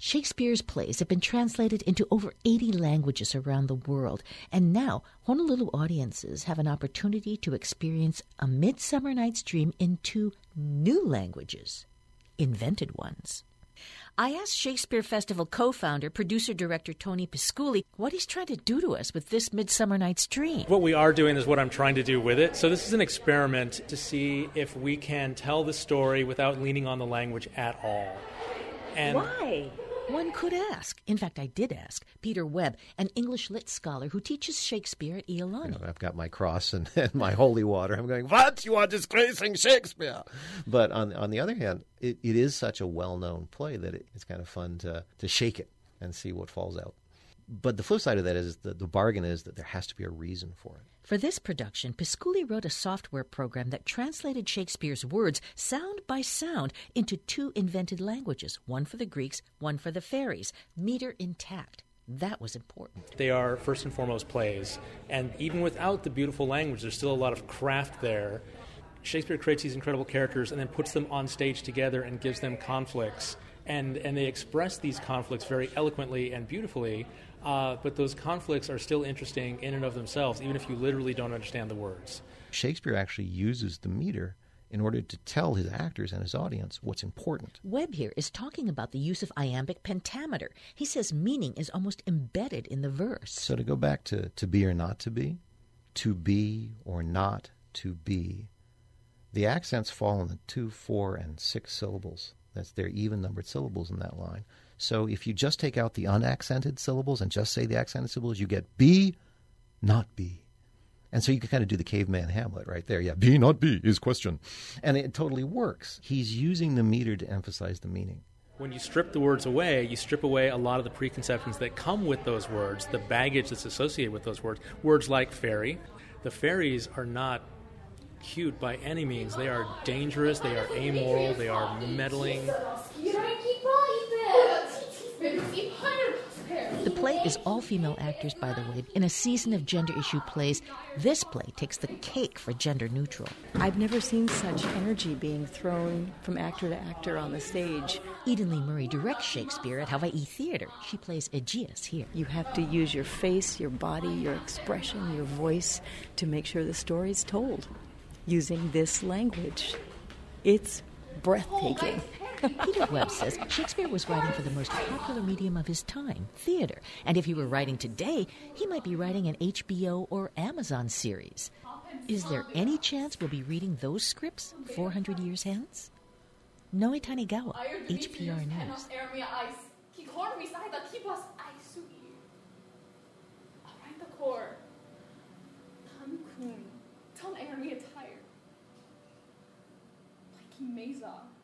Shakespeare's plays have been translated into over 80 languages around the world, and now Honolulu audiences have an opportunity to experience A Midsummer Night's Dream in 2 new languages, invented ones. I asked Shakespeare Festival co-founder, producer-director Tony Pisculli what he's trying to do to us with this Midsummer Night's Dream. What we are doing is what I'm trying to do with it. So this is an experiment to see if we can tell the story without leaning on the language at all. And why? One could ask. In fact, I did ask Peter Webb, an English lit scholar who teaches Shakespeare at Iolani. I've got my cross and my holy water. I'm going, what? You are disgracing Shakespeare. But on the other hand, it is such a well-known play that it's kind of fun to shake it and see what falls out. But the flip side of that is the bargain is that there has to be a reason for it. For this production, Pisculli wrote a software program that translated Shakespeare's words sound by sound into 2 invented languages, one for the Greeks, one for the fairies, meter intact. That was important. They are first and foremost plays, and even without the beautiful language, there's still a lot of craft there. Shakespeare creates these incredible characters and then puts them on stage together and gives them conflicts. And they express these conflicts very eloquently and beautifully, but those conflicts are still interesting in and of themselves, even if you literally don't understand the words. Shakespeare actually uses the meter in order to tell his actors and his audience what's important. Webb here is talking about the use of iambic pentameter. He says meaning is almost embedded in the verse. So to go back to be or not to be or not to be, the accents fall on the 2, 4, and 6 syllables. That's their even-numbered syllables in that line. So if you just take out the unaccented syllables and just say the accented syllables, you get be, not be. And so you can kind of do the caveman Hamlet right there. Yeah, be, not be is question. And it totally works. He's using the meter to emphasize the meaning. When you strip the words away, you strip away a lot of the preconceptions that come with those words, the baggage that's associated with those words. Words like fairy. The fairies are not cute by any means. They are dangerous, they are amoral, they are meddling. The play is all female actors, by the way. In a season of gender issue plays, this play takes the cake for gender neutral. I've never seen such energy being thrown from actor to actor on the stage. Eden Lee Murray directs Shakespeare at Hawaii Theater. She plays Aegeus here. You have to use your face, your body, your expression, your voice to make sure the story's told using this language. It's breathtaking. Peter Webb says Shakespeare was writing for the most popular medium of his time, theater. And if he were writing today, he might be writing an HBO or Amazon series. Is there any chance we'll be reading those scripts 400 years hence? Noe Tanigawa, HPR News. Mesa.